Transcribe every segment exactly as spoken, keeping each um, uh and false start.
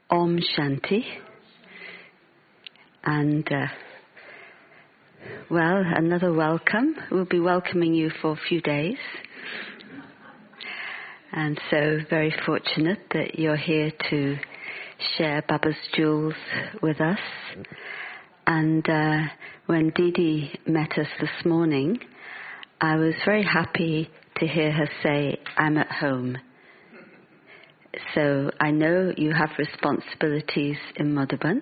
Om Shanti. And, uh, well, another welcome. We'll be welcoming you for a few days. And so very fortunate that you're here to share Baba's jewels with us. And uh, when Didi met us this morning, I was very happy to hear her say, "I'm at home." So I know you have responsibilities in Madhuban.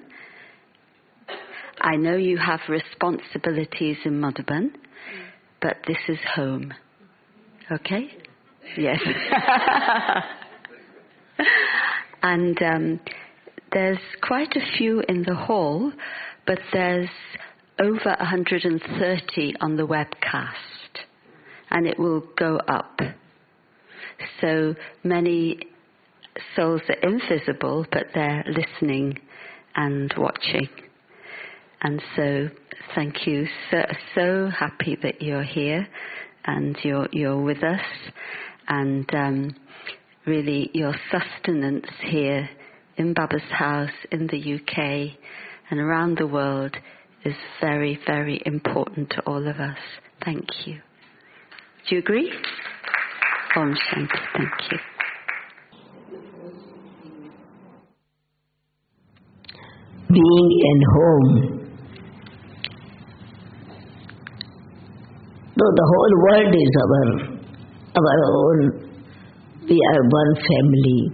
I know you have responsibilities in Madhuban, but this is home. Okay? Yes. And um, there's quite a few in the hall, but there's over one hundred thirty on the webcast, and it will go up. So many souls are invisible, but they're listening and watching. And so, thank you. So, so happy that you're here and you're you're with us. And um, really, your sustenance here in Baba's house, in the U K, and around the world is very, very important to all of us. Thank you. Do you agree? Om Shanti. Thank you. Being in home. Though the whole world is our, our own, we are one family.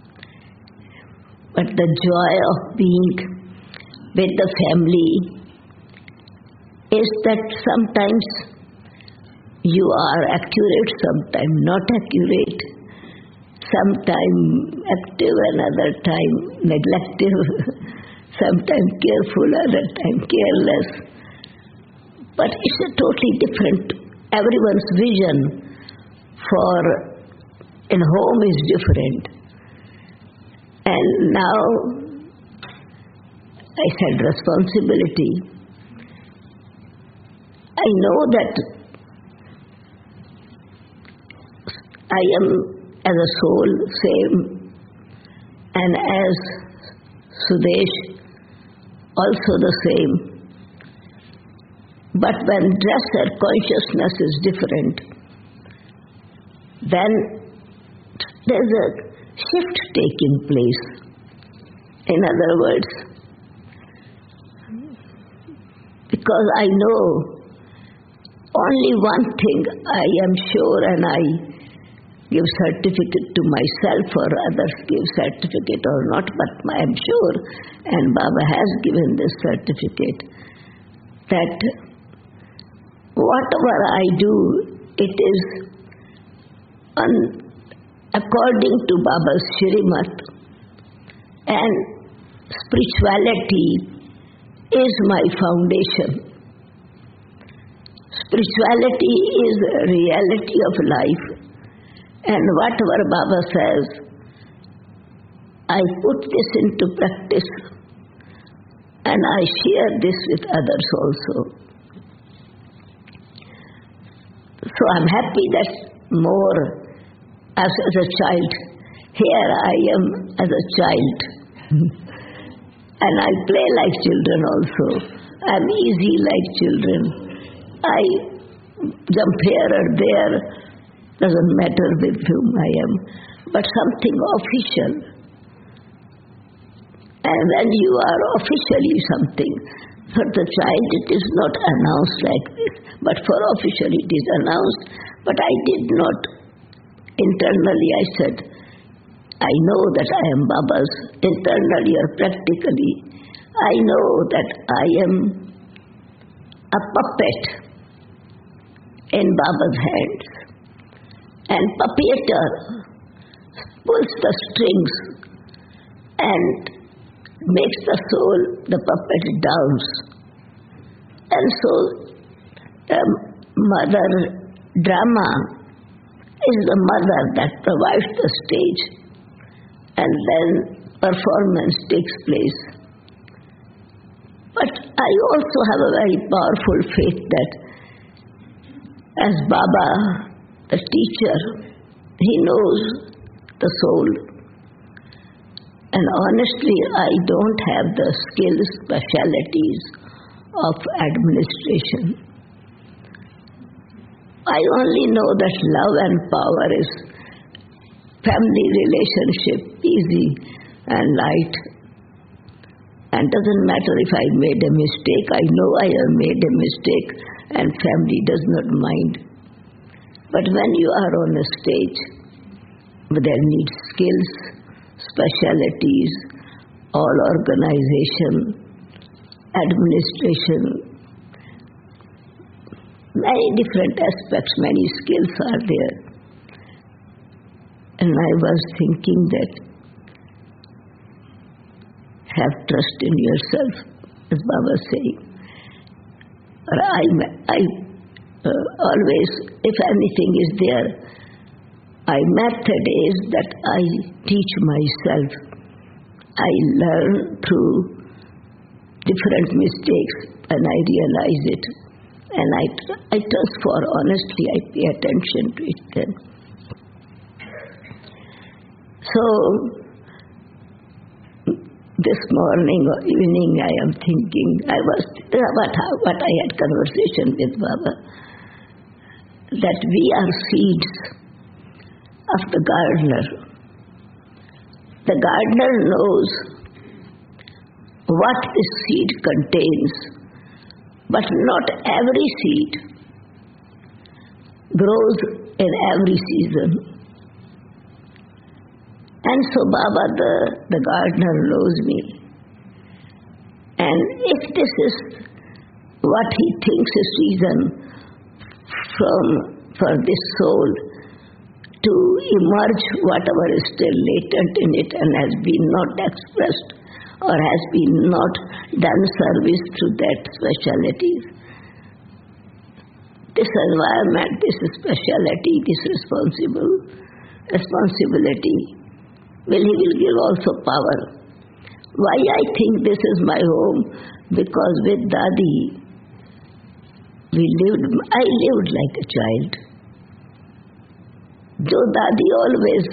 But the joy of being with the family is that sometimes you are accurate, sometimes not accurate, sometimes active, another time neglective. Sometimes careful, other time careless. But it's a totally different, everyone's vision for in home is different. And now, I said responsibility. I know that I am as a soul same, and as Sudesh also the same. But when dresser consciousness is different, then there's a shift taking place. In other words, because I know only one thing I am sure, and I give certificate to myself or others give certificate or not, but I am sure, and Baba has given this certificate, that whatever I do, it is un, according to Baba's Shrimat, and spirituality is my foundation. Spirituality is a reality of life. And whatever Baba says, I put this into practice and I share this with others also. So I'm happy that more as, as a child, here I am as a child. And I play like children also. I'm easy like children. I jump here or there. Doesn't matter with whom I am, but something official. And when you are officially something, for the child it is not announced like this, but for official it is announced. But I did not, internally I said, I know that I am Baba's, internally or practically. I know that I am a puppet in Baba's hands. And puppeteer pulls the strings and makes the soul, the puppet dance. And so the mother drama is the mother that provides the stage, and then performance takes place. But I also have a very powerful faith that as Baba, the teacher, he knows the soul. And honestly, I don't have the skills, specialities of administration. I only know that love and power is family relationship, easy and light. And doesn't matter if I made a mistake. I know I have made a mistake and family does not mind. But when you are on a stage, there needs skills, specialities, all organization, administration, many different aspects, many skills are there. And I was thinking that have trust in yourself, as Baba is saying. Or I, I uh, always, if anything is there, my method is that I teach myself. I learn through different mistakes and I realize it. And I, I trust for, honestly, I pay attention to it then. So, this morning or evening I am thinking, I was, what, what I had conversation with Baba, that we are seeds of the gardener. The gardener knows what the seed contains, but not every seed grows in every season. And so Baba, the, the gardener, knows me. And if this is what he thinks is reason from, for this soul to emerge whatever is still latent in it and has been not expressed or has been not done service through that specialities, this environment, this speciality, this responsible responsibility, will he will give also power. Why I think this is my home? Because with Dadi, we lived, I lived like a child. Though Dadi always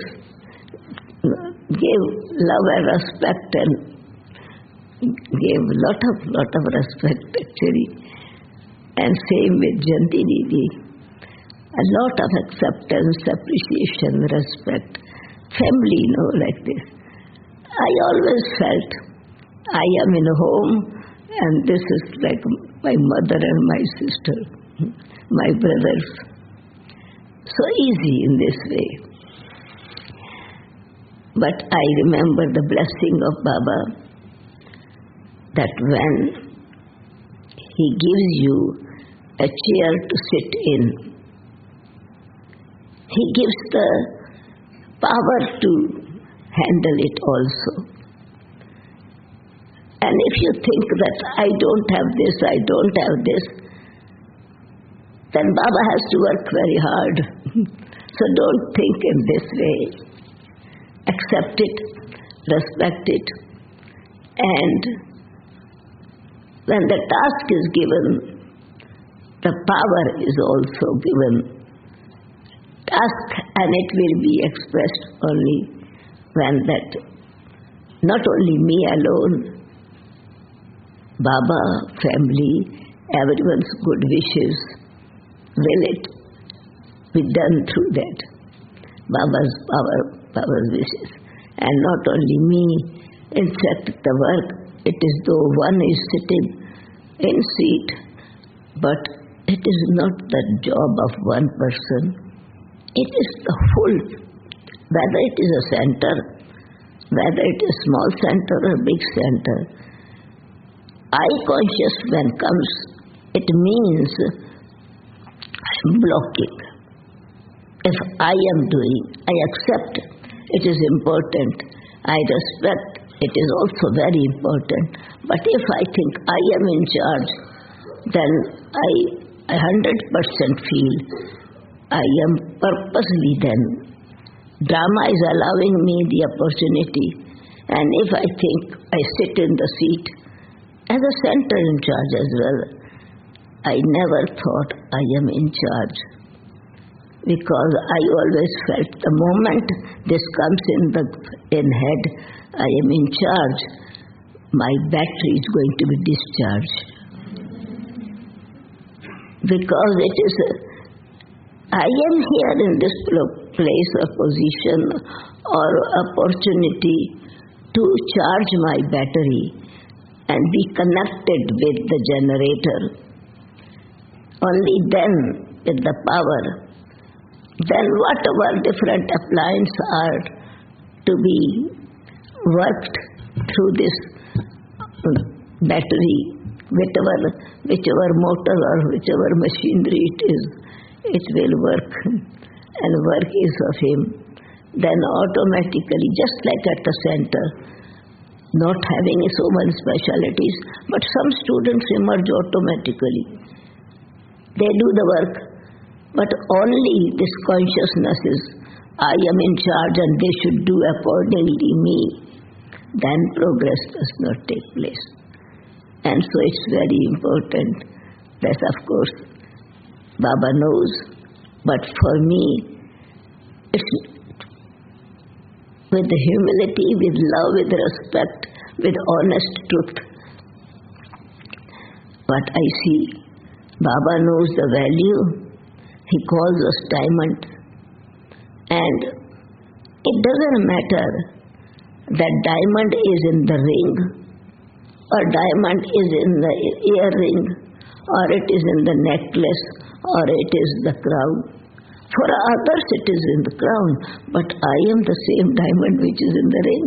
gave love and respect and gave lot of, lot of respect actually. And same with Janti Didi. A lot of acceptance, appreciation, respect. Family, you know, like this. I always felt I am in a home and this is like my mother and my sister, my brothers. So easy in this way. But I remember the blessing of Baba, that when he gives you a chair to sit in, he gives the power to handle it also. And if you think that I don't have this, I don't have this, then Baba has to work very hard. So don't think in this way. Accept it, respect it, and when the task is given, the power is also given. Task, and it will be expressed only when that, not only me alone, Baba, family, everyone's good wishes, will it be done through that. Baba's power, Baba's wishes. And not only me, in fact the work, it is though one is sitting in seat, but it is not the job of one person. It is the full, whether it is a center, whether it is small center or big center. I conscious when comes, it means I am blocking. If I am doing, I accept it is important. I respect it is also very important. But if I think I am in charge, then I one hundred percent feel I am purposely then. Drama is allowing me the opportunity, and if I think I sit in the seat as a center in charge as well, I never thought I am in charge. because I always felt the moment this comes in the in head, I am in charge, my battery is going to be discharged. Because it is, I am here in this place or position or opportunity to charge my battery and be connected with the generator. Only then, with the power, then whatever different appliances are to be worked through this battery, whichever, whichever motor or whichever machinery it is, it will work, and work is of him. Then automatically, just like at the center, not having so many specialities, but some students emerge automatically. They do the work, but only this consciousness is, I am in charge and they should do accordingly me. Then progress does not take place. And so it's very important that, of course, Baba knows, but for me, it's with humility, with love, with respect, with honest truth. What I see, Baba knows the value. He calls us diamond. And it doesn't matter that diamond is in the ring, or diamond is in the earring, or it is in the necklace, or it is the crown. For others it is in the crown, but I am the same diamond which is in the ring.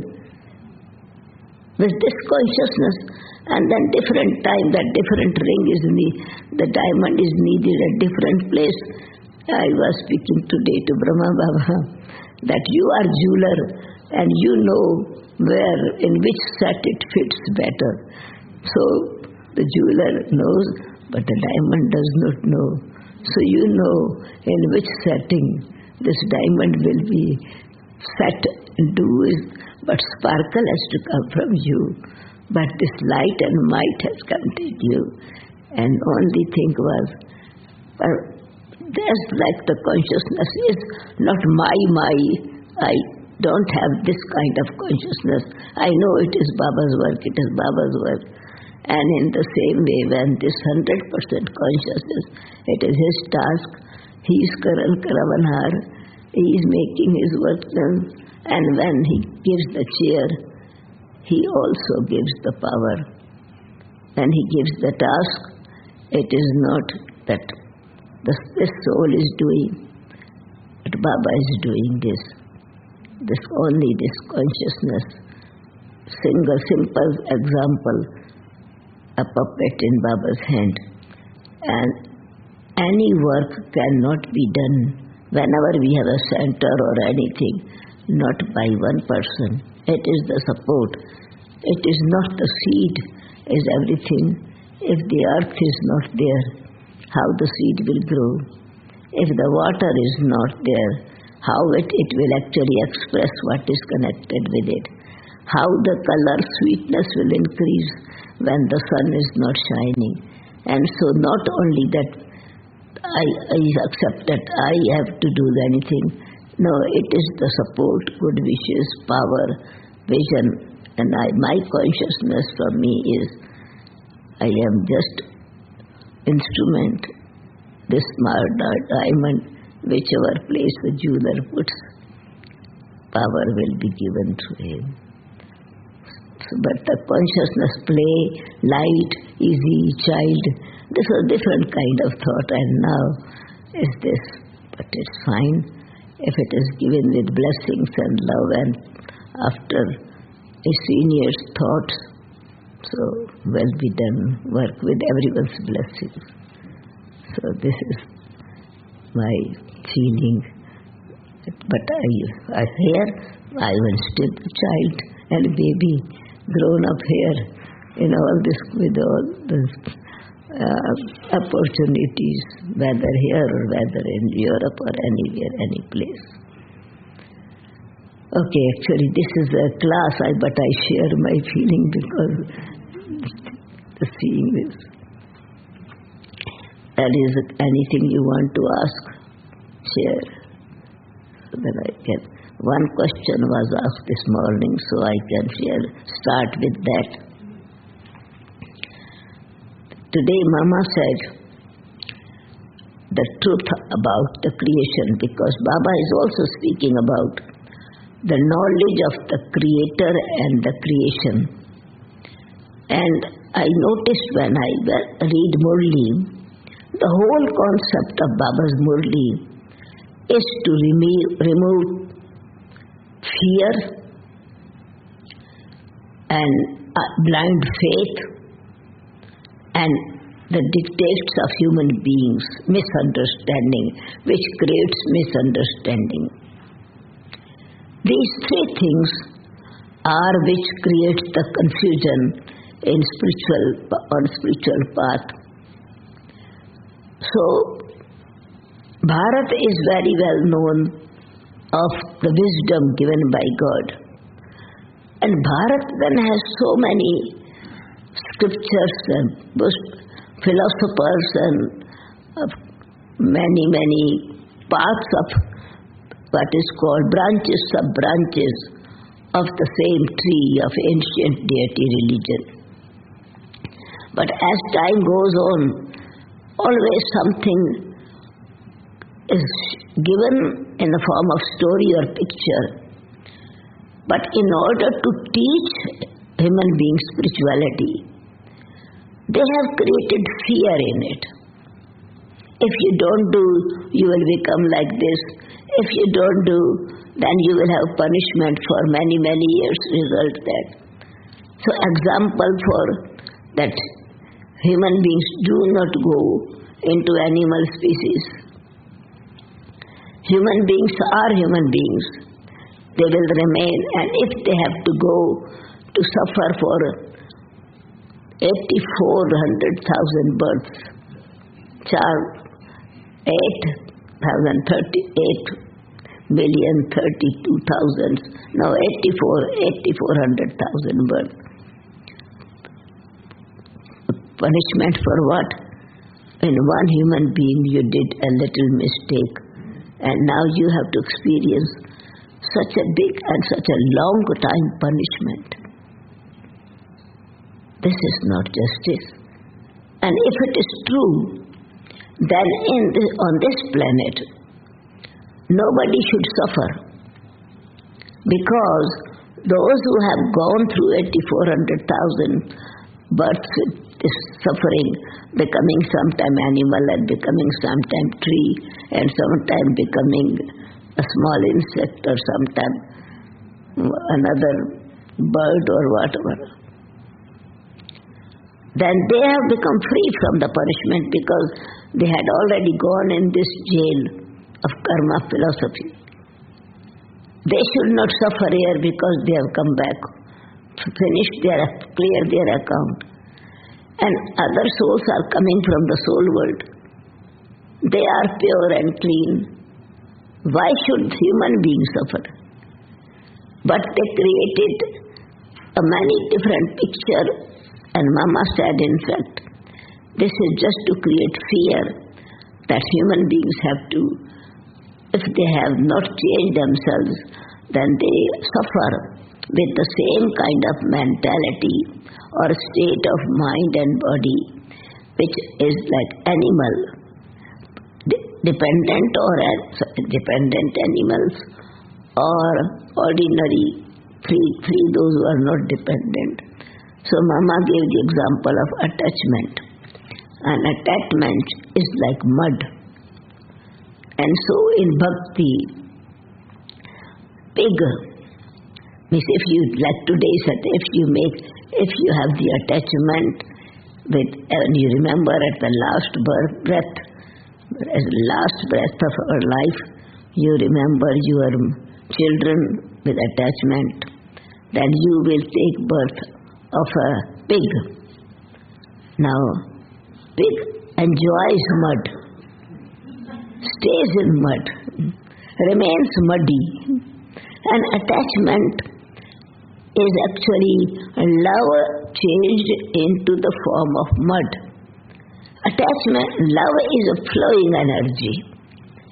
With this consciousness, and then different time, that different ring is need, the diamond is needed at different place. I was speaking today to Brahma Baba that you are jeweler and you know where, in which set it fits better. So the jeweler knows, but the diamond does not know. So you know in which setting this diamond will be set into, but sparkle has to come from you. But this light and might has come to you. And only thing was, uh, there's like the consciousness is not my, my, I don't have this kind of consciousness. I know it is Baba's work, it is Baba's work. And in the same way, when this one hundred percent consciousness, it is his task. He is Karan Karavanhar. He is making his work done. And when he gives the chair, he also gives the power. When he gives the task, it is not that this, this soul is doing, but Baba is doing this. This only this consciousness. Single simple example, a puppet in Baba's hand. And any work cannot be done whenever we have a center or anything, not by one person. It is the support. It is not the seed, is everything. If the earth is not there, how the seed will grow? If the water is not there, how it, it will actually express what is connected with it? How the color sweetness will increase when the sun is not shining? And so not only that I, I accept that I have to do anything. No, it is the support, good wishes, power, vision. And I, my consciousness for me is, I am just instrument, this diamond, whichever place the jeweler puts, power will be given to him. So, but the consciousness play, light, easy, child, this is a different kind of thought, and now is this, but it's fine if it is given with blessings and love and after a senior's thoughts, so well be done, work with everyone's blessings. So this is my feeling. But I, I here, I was still a child and a baby, grown up here in all this, with all this uh, opportunities, whether here or whether in Europe or anywhere, any place. Okay, actually this is a class, I, but I share my feeling because the seeing this. That is anything you want to ask, share. So that I can. One question was asked this morning, so I can share. Start with that. Today, Mama said the truth about the creation, because Baba is also speaking about the knowledge of the Creator and the creation. And I noticed when I read Murli, the whole concept of Baba's Murli is to remove, remove fear and uh, blind faith and the dictates of human beings, misunderstanding, which creates misunderstanding. These three things are which create the confusion in spiritual on spiritual path. So Bharat is very well known of the wisdom given by God. And Bharat then has so many scriptures and philosophers and uh, many, many parts of what is called branches, sub-branches of the same tree of ancient deity religion. But as time goes on, always something is given in the form of story or picture. But in order to teach human beings spirituality, they have created fear in it. If you don't do, you will become like this. If you don't do, then you will have punishment for many, many years. Result that. So example for that human beings do not go into animal species. Human beings are human beings. They will remain, and if they have to go to suffer for eighty-four hundred thousand births, eight thousand thirty-eight million thirty-two thousand, now eighty-four, eighty-four hundred thousand births. Punishment for what? In one human being you did a little mistake, and now you have to experience such a big and such a long time punishment. This is not justice. And if it is true, then in this, on this planet, nobody should suffer. Because those who have gone through eighty-four hundred thousand births with this suffering, becoming sometime animal and becoming sometime tree and sometime becoming a small insect or sometime another bird or whatever, then they have become free from the punishment because they had already gone in this jail of karma philosophy. They should not suffer here because they have come back, finished their, clear their account. And other souls are coming from the soul world. They are pure and clean. Why should human beings suffer? But they created a many different picture, and Mama said, in fact, this is just to create fear that human beings have to, if they have not changed themselves, then they suffer with the same kind of mentality or state of mind and body, which is like animal, dependent or dependent animals, or ordinary, free, free those who are not dependent. So Mama gave the example of attachment. And attachment is like mud. And so in bhakti, pig, means if you, like today said, if you make, if you have the attachment with, and you remember at the last birth, breath, as the last breath of our life, you remember your children with attachment, then you will take birth of a pig. Now, pig enjoys mud, stays in mud, remains muddy, and attachment is actually love changed into the form of mud. Attachment, love is a flowing energy.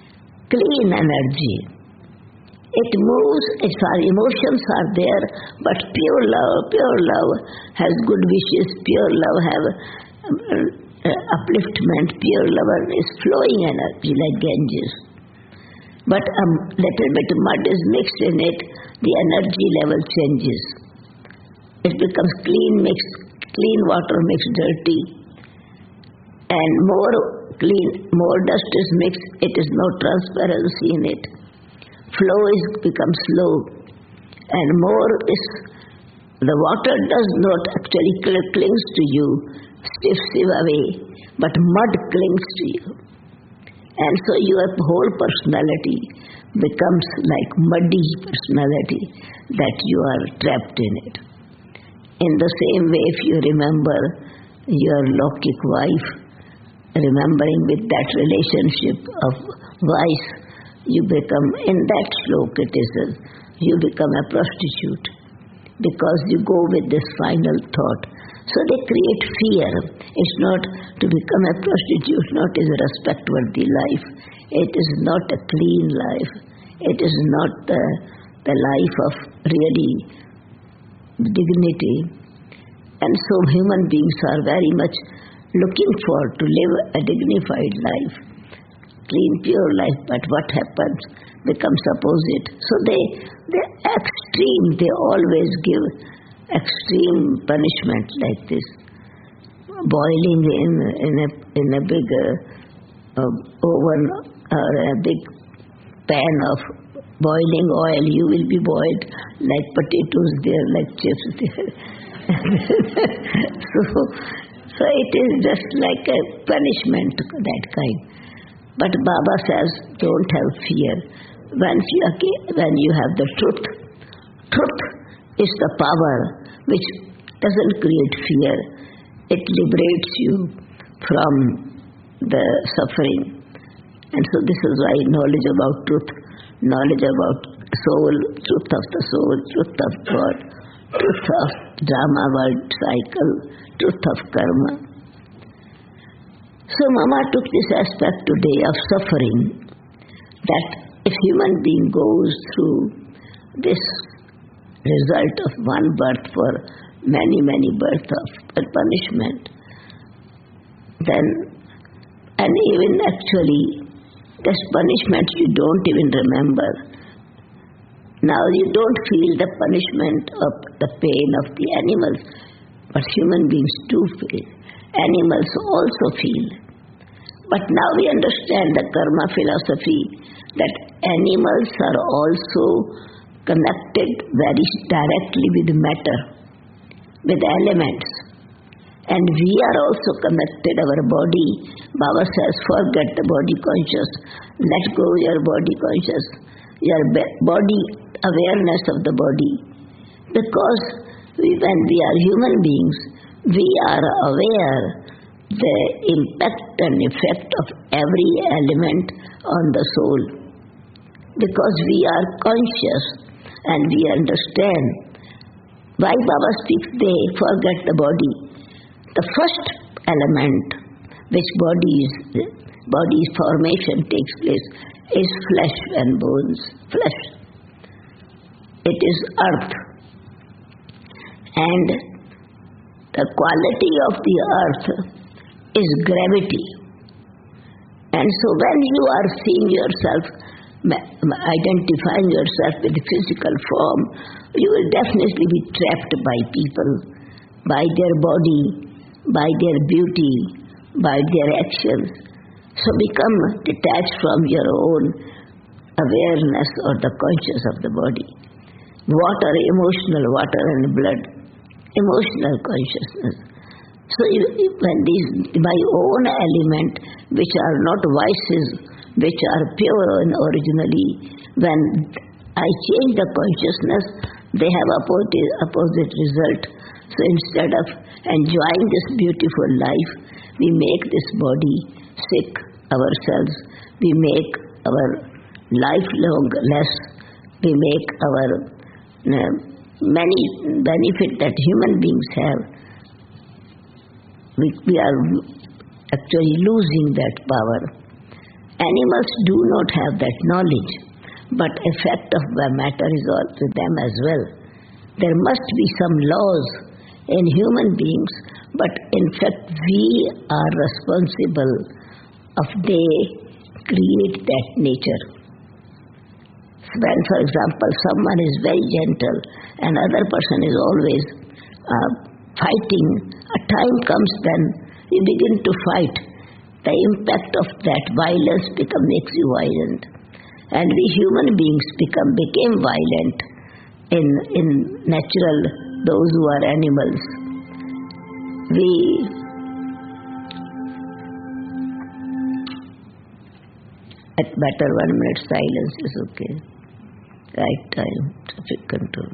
clean energy. It moves, its our emotions are there, but pure love, pure love has good wishes, pure love have uh, upliftment, pure love is flowing energy like Ganges. But a little bit mud is mixed in it, the energy level changes. It becomes clean mixed, clean water mixed dirty. And more clean, more dust is mixed, it is no transparency in it. Flow is becomes slow. And more is, the water does not actually cl- clings to you, stiff sieve away, but mud clings to you. And so your whole personality becomes like muddy personality that you are trapped in it. In the same way, if you remember your Lokik wife, remembering with that relationship of vice, you become, in that slok it is, you become a prostitute because you go with this final thought. So they create fear. It's not to become a prostitute, not is a respect-worthy life. It is not a clean life. It is not the, the life of really dignity. And so human beings are very much looking for to live a dignified life, clean, pure life. But what happens becomes opposite. So they, they extreme, they always give extreme punishment like this. Boiling in, in, a, in a big uh, uh, oven or a big pan of boiling oil, you will be boiled like potatoes there, like chips there. so, so it is just like a punishment, that kind. But Baba says, don't have fear. When you, when you have the truth, truth is the power which doesn't create fear. It liberates you from the suffering. And so this is why knowledge about truth, knowledge about soul, truth of the soul, truth of God, truth of drama world cycle, truth of karma. So Mama took this aspect today of suffering, that if human being goes through this result of one birth for many, many births of punishment, then, and even actually, this punishment you don't even remember. Now you don't feel the punishment of the pain of the animals, but human beings do feel. Animals also feel. But now we understand the karma philosophy that animals are also connected very directly with matter, with elements. And we are also connected, our body. Baba says, forget the body conscious, let go your body conscious, your body awareness of the body. Because we, when we are human beings, we are aware the impact and effect of every element on the soul. Because we are conscious and we understand. Why Baba speaks, they forget the body. The first element which body's, body's formation takes place is flesh and bones. Flesh. It is earth. And the quality of the earth is gravity. And so when you are seeing yourself, identifying yourself with the physical form, you will definitely be trapped by people, by their body, by their beauty, by their actions. So become detached from your own awareness or the conscious of the body. Water, emotional, water and blood, emotional consciousness. So you, when these, my own element, which are not vices, which are pure and originally, when I change the consciousness, they have opposite, opposite result. So instead of enjoying this beautiful life, we make this body sick ourselves. We make our life long less. We make our uh, many benefit that human beings have. We, we are actually losing that power. Animals do not have that knowledge, but effect of the matter is also them as well. There must be some laws in human beings, but in fact we are responsible of they create that nature. When, for example, someone is very gentle and other person is always uh, fighting, a time comes then you begin to fight. The impact of that violence become, makes you violent. And we human beings become became violent in, in natural, those who are animals. We at better one minute silence is okay. Right time, traffic control.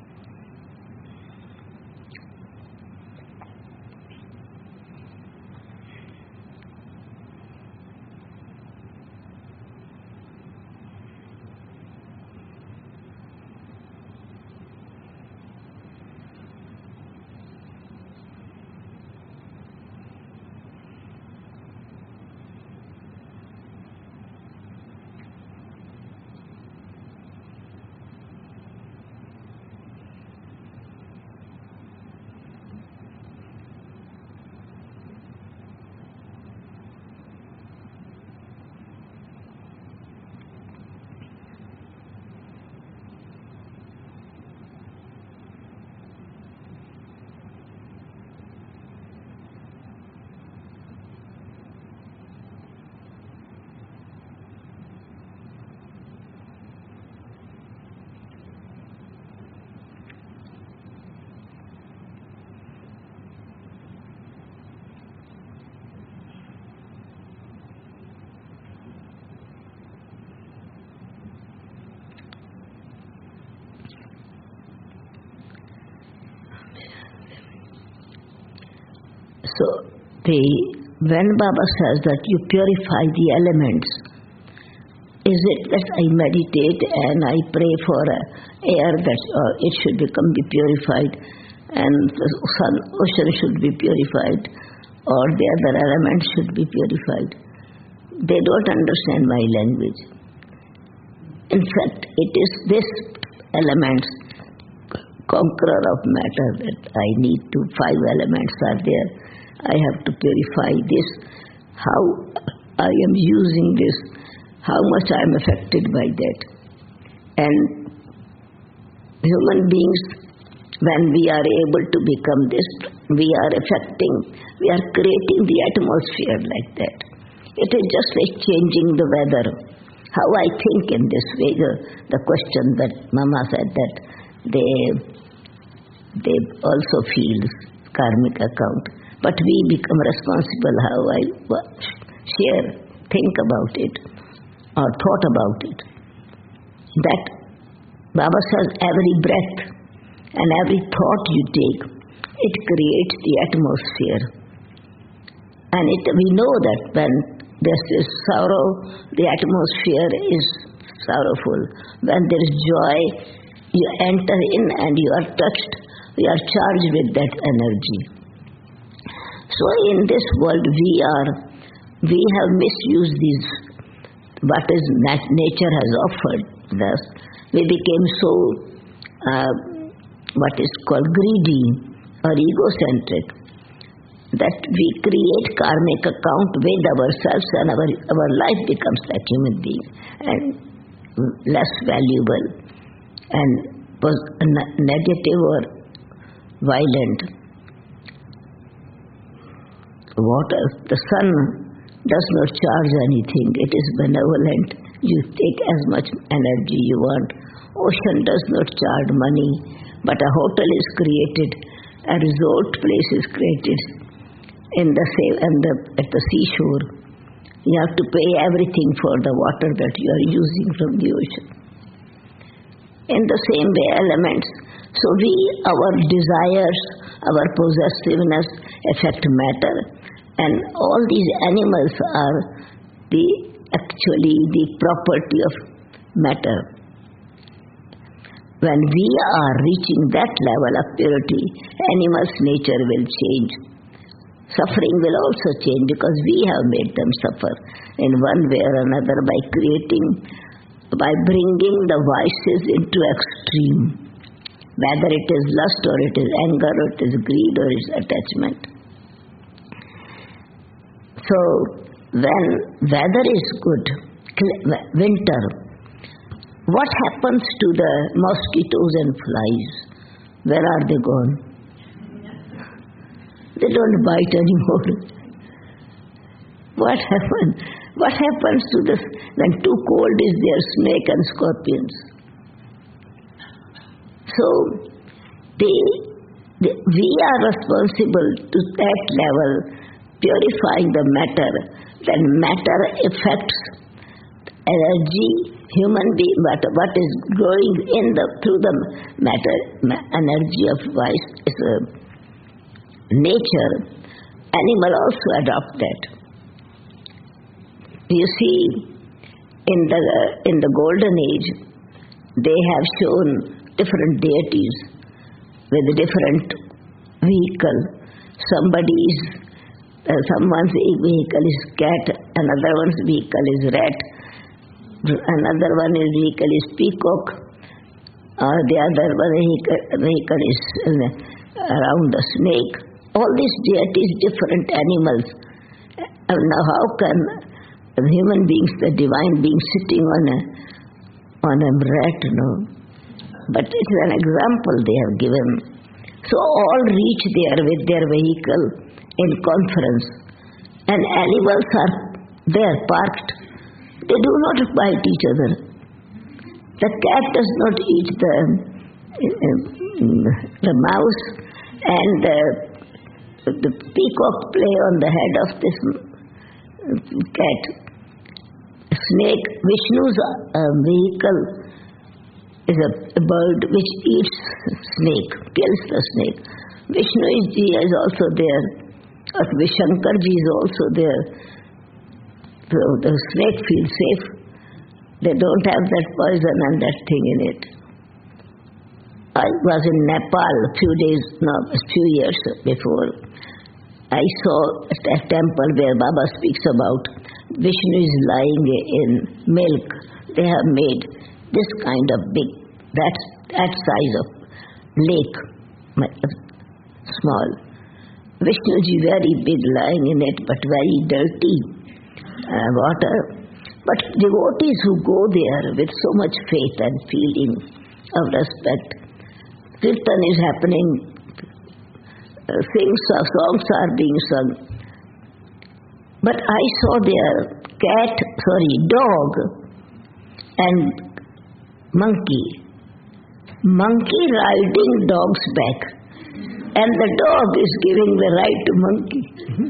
So, the, when Baba says that you purify the elements, is it that I meditate and I pray for air that uh, it should become be purified, and the sun, ocean should be purified, or the other elements should be purified? They don't understand my language. In fact, it is this elements, conqueror of matter, that I need to, five elements are there. I have to purify this, how I am using this, how much I am affected by that. And human beings, when we are able to become this, we are affecting, we are creating the atmosphere like that. It is just like changing the weather. How I think in this way, the, the question that Mama said that they, they also feel karmic account. But we become responsible how I share, think about it, or thought about it. That Baba says every breath and every thought you take, it creates the atmosphere. And it, we know that when there is sorrow, the atmosphere is sorrowful. When there is joy, you enter in and you are touched, you are charged with that energy. So in this world we are, we have misused these, what is that nature has offered us. We became so, uh, what is called greedy or egocentric, that we create karmic account with ourselves, and our, our life becomes like human being and less valuable and was negative or violent. Water, the sun does not charge anything. It is benevolent. You take as much energy you want. Ocean does not charge money, but a hotel is created, a resort place is created in the same and the, at the seashore. You have to pay everything for the water that you are using from the ocean. In the same way, elements. So we, our desires, our possessiveness affect matter. And all these animals are the actually the property of matter. When we are reaching that level of purity, animals' nature will change. suffering will also change because we have made them suffer in one way or another by creating, by bringing the vices into extreme, whether it is lust or it is anger or it is greed or it is attachment. So when weather is good, winter, what happens to the mosquitoes and flies? Where are they gone? They don't bite anymore. What happens? What happens to this when too cold is there? Snake and scorpions. So they, they, we are responsible to that level, purifying the matter. Then matter affects energy, human being, what, what is growing in the through the matter, ma- energy of vice is a nature. Animal also adopt that. You see, in the in the golden age, they have shown different deities with a different vehicle. Somebody's, uh, someone's vehicle is cat, another one's vehicle is rat, another one is vehicle is peacock, or uh, the other one vehicle, vehicle is uh, around the snake. All these deities, different animals. Uh, now how can human beings, the divine being sitting on a on a rat, no? But it's an example they have given. So all reach there with their vehicle in conference, and animals are there parked. They do not bite each other. The cat does not eat the the mouse, and the, the peacock play on the head of this cat. Snake, Vishnu's uh, vehicle is a, a bird which eats snake, kills the snake. Vishnu is, is also there. Shankarji is also there. So the snake feels safe. They don't have that poison and that thing in it. I was in Nepal a few days, no, a few years before. I saw a temple where Baba speaks about Vishnu is lying in milk. They have made this kind of big, that, that size of lake, small. Vishnu is very big lying in it, but very dirty uh, water. But devotees who go there with so much faith and feeling of respect, kirtan is happening, uh, things, uh, songs are being sung. But I saw their cat, sorry, dog and monkey. Monkey riding dog's back. And the dog is giving the ride to monkey.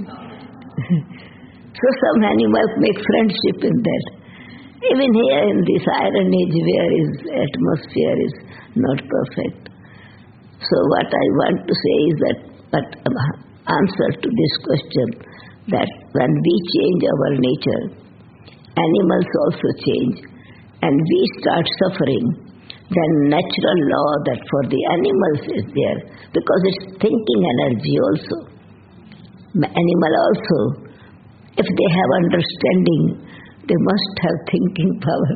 So some animals make friendship in that. Even here in this iron age where his atmosphere is not perfect. So what I want to say is that, but answer to this question, that when we change our nature, animals also change, and we start suffering, then natural law that for the animals is there, because it's thinking energy also. Animal also, if they have understanding, they must have thinking power.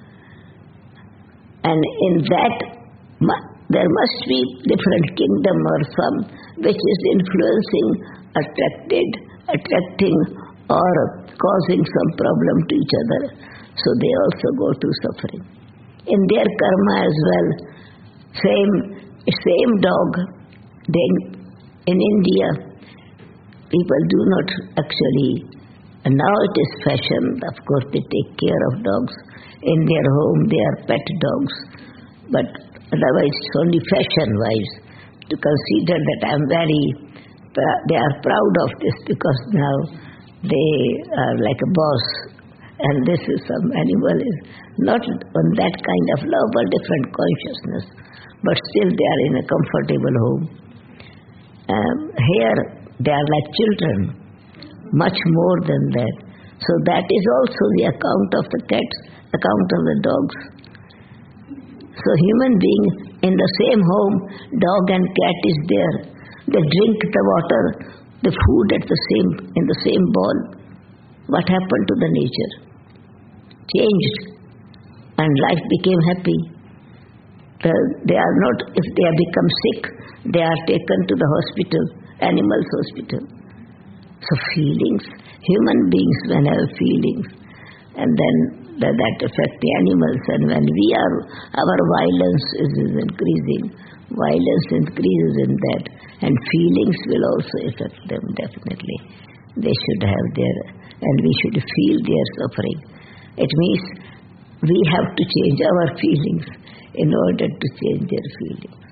And in that, there must be different kingdom or some which is influencing, attracted, attracting or causing some problem to each other. So they also go through suffering. In their karma as well, same same dog. They, in India, people do not actually, and now it is fashion, of course they take care of dogs. In their home they are pet dogs. But otherwise it's only fashion-wise to consider that I am very, they are proud of this because now they are like a boss. And this is some animal is not on that kind of love or different consciousness, but still they are in a comfortable home. Um, here they are like children, much more than that. So that is also the account of the cats, account of the dogs. So human being in the same home, dog and cat is there. They drink the water the food at the same, in the same bowl. What happened to the nature? Changed. And life became happy. The, they are not, if they have become sick, they are taken to the hospital, animals hospital. So feelings, human beings will have feelings. And then that, that affect the animals. And when we are, our violence is, is increasing. Violence increases in that. And feelings will also affect them definitely. They should have their, and we should feel their suffering. It means we have to change our feelings in order to change their feelings.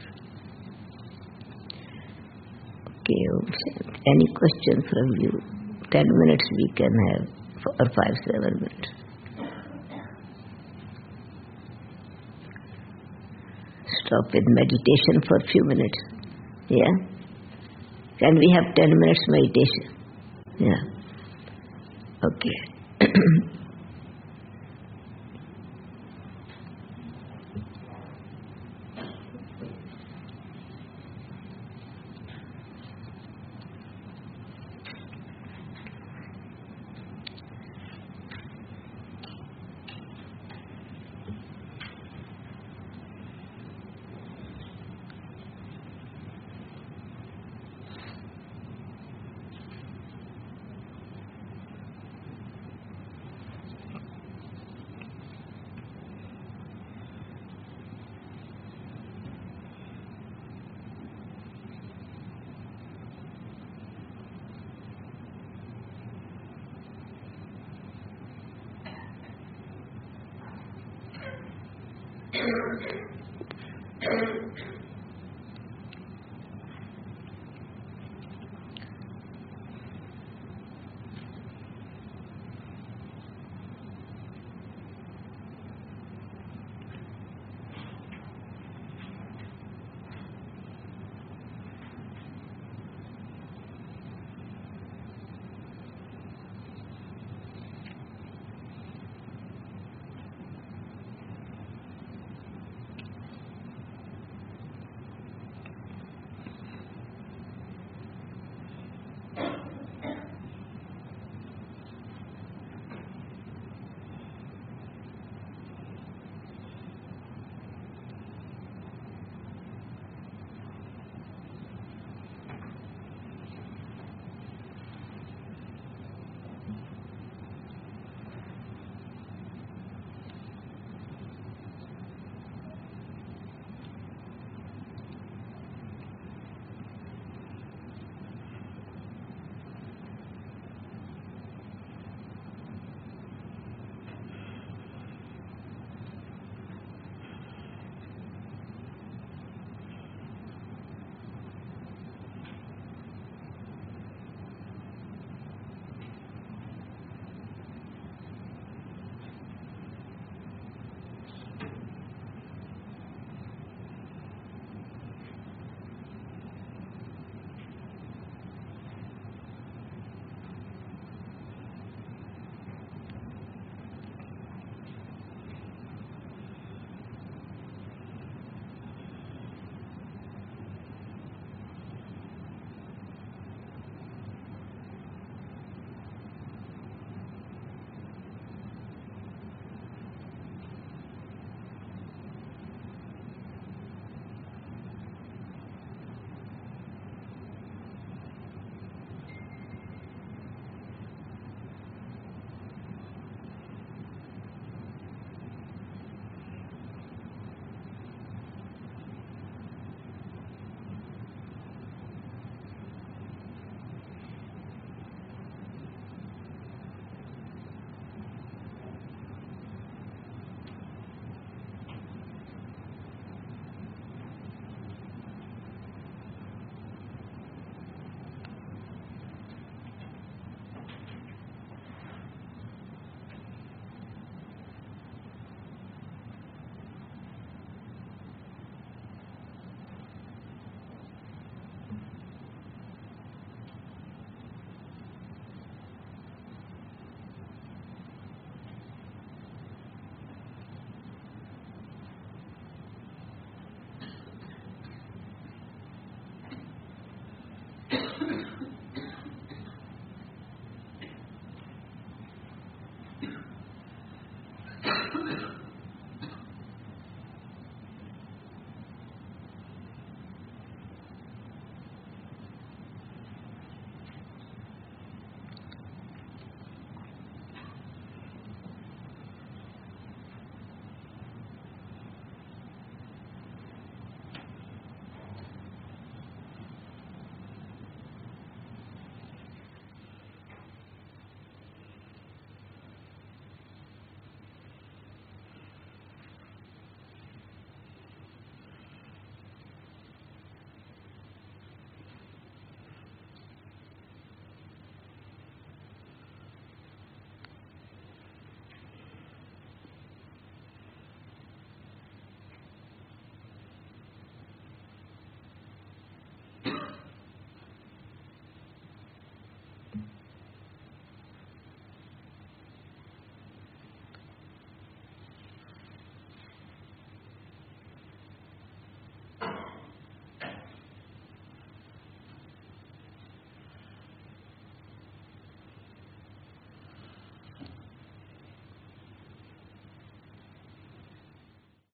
Okay, any questions from you? Ten minutes we can have, or five, seven minutes. Stop with meditation for a few minutes. Yeah? Can we have ten minutes meditation? Yeah. Okay. Thank you.